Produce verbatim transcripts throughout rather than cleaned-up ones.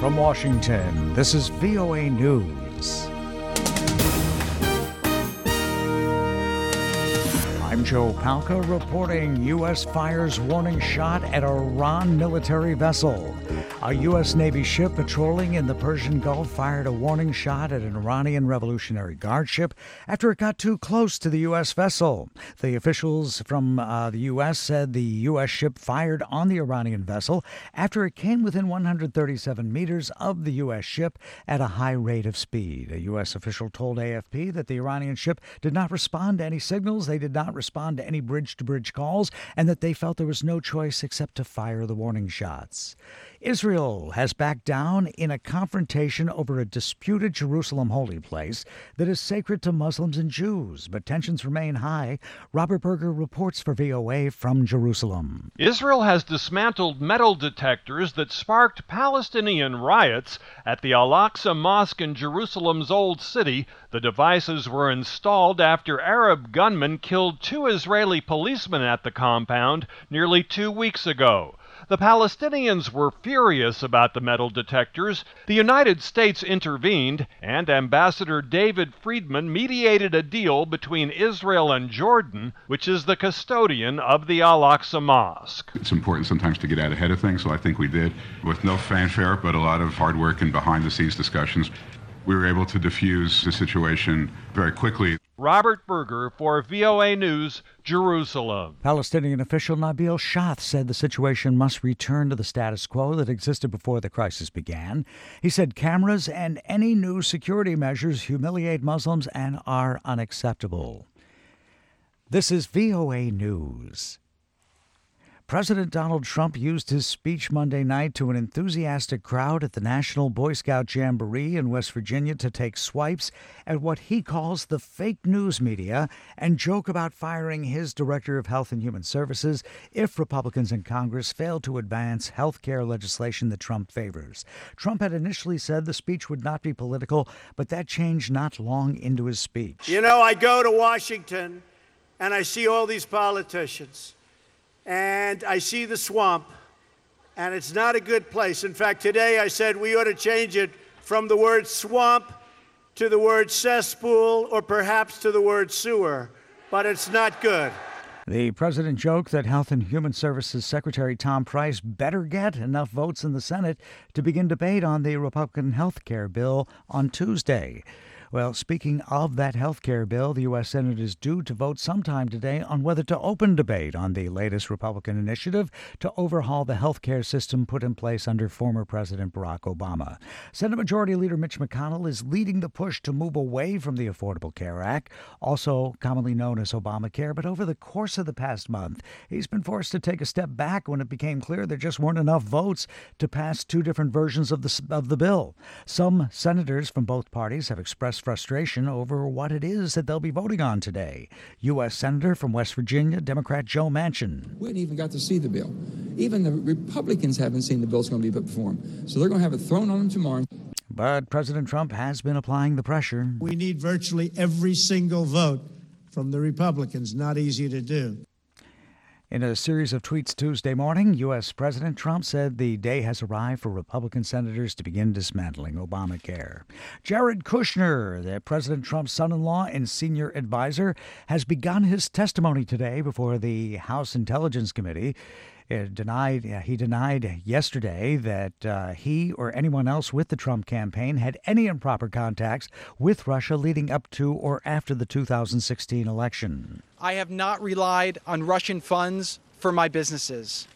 From Washington, this is V O A News. I'm Joe Palca reporting U S fires warning shot at Iran military vessel. A U S Navy ship patrolling in the Persian Gulf fired a warning shot at an Iranian Revolutionary Guard ship after it got too close to the U S vessel. The officials from uh, the U S said the U S ship fired on the Iranian vessel after it came within one hundred thirty-seven meters of the U S ship at a high rate of speed. A U S official told A F P that the Iranian ship did not respond to any signals, they did not respond to any bridge-to-bridge calls, and that they felt there was no choice except to fire the warning shots. Israel has backed down in a confrontation over a disputed Jerusalem holy place that is sacred to Muslims and Jews, but tensions remain high. Robert Berger reports for V O A from Jerusalem. Israel has dismantled metal detectors that sparked Palestinian riots at the Al-Aqsa Mosque in Jerusalem's Old City. The devices were installed after Arab gunmen killed two Israeli policemen at the compound nearly two weeks ago. The Palestinians were furious about the metal detectors. The United States intervened, and Ambassador David Friedman mediated a deal between Israel and Jordan, which is the custodian of the Al-Aqsa Mosque. It's important sometimes to get out ahead of things, so I think we did. With no fanfare, but a lot of hard work and behind-the-scenes discussions, we were able to diffuse the situation very quickly. Robert Berger for V O A News, Jerusalem. Palestinian official Nabil Shath said the situation must return to the status quo that existed before the crisis began. He said cameras and any new security measures humiliate Muslims and are unacceptable. This is V O A News. President Donald Trump used his speech Monday night to an enthusiastic crowd at the National Boy Scout Jamboree in West Virginia to take swipes at what he calls the fake news media and joke about firing his Director of Health and Human Services if Republicans in Congress fail to advance health care legislation that Trump favors. Trump had initially said the speech would not be political, but that changed not long into his speech. You know, I go to Washington and I see all these politicians. And I see the swamp, and it's not a good place. In fact, today I said we ought to change it from the word swamp to the word cesspool or perhaps to the word sewer, but it's not good. The president joked that Health and Human Services Secretary Tom Price better get enough votes in the Senate to begin debate on the Republican health care bill on Tuesday. Well, speaking of that health care bill, the U S. Senate is due to vote sometime today on whether to open debate on the latest Republican initiative to overhaul the health care system put in place under former President Barack Obama. Senate Majority Leader Mitch McConnell is leading the push to move away from the Affordable Care Act, also commonly known as Obamacare, but over the course of the past month, he's been forced to take a step back when it became clear there just weren't enough votes to pass two different versions of the, of the bill. Some senators from both parties have expressed frustration over what it is that they'll be voting on today. U S. Senator from West Virginia, Democrat Joe Manchin. We hadn't even got to see the bill. Even the Republicans haven't seen the bill's going to be put before them. So they're going to have it thrown on them tomorrow. But President Trump has been applying the pressure. We need virtually every single vote from the Republicans. Not easy to do. In a series of tweets Tuesday morning, U S. President Trump said the day has arrived for Republican senators to begin dismantling Obamacare. Jared Kushner, the President Trump's son-in-law and senior advisor, has begun his testimony today before the House Intelligence Committee. It denied, uh, he denied yesterday that uh, he or anyone else with the Trump campaign had any improper contacts with Russia leading up to or after the two thousand sixteen election. I have not relied on Russian funds for my businesses,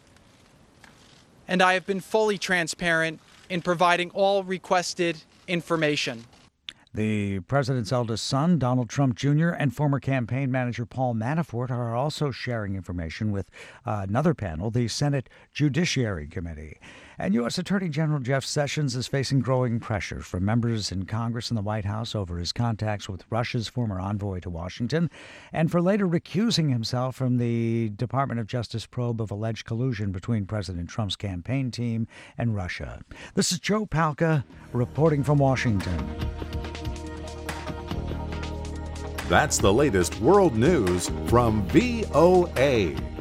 and I have been fully transparent in providing all requested information. The president's eldest son, Donald Trump Junior, and former campaign manager Paul Manafort are also sharing information with uh, another panel, the Senate Judiciary Committee. And U S. Attorney General Jeff Sessions is facing growing pressure from members in Congress and the White House over his contacts with Russia's former envoy to Washington, and for later recusing himself from the Department of Justice probe of alleged collusion between President Trump's campaign team and Russia. This is Joe Palca reporting from Washington. That's the latest world news from V O A.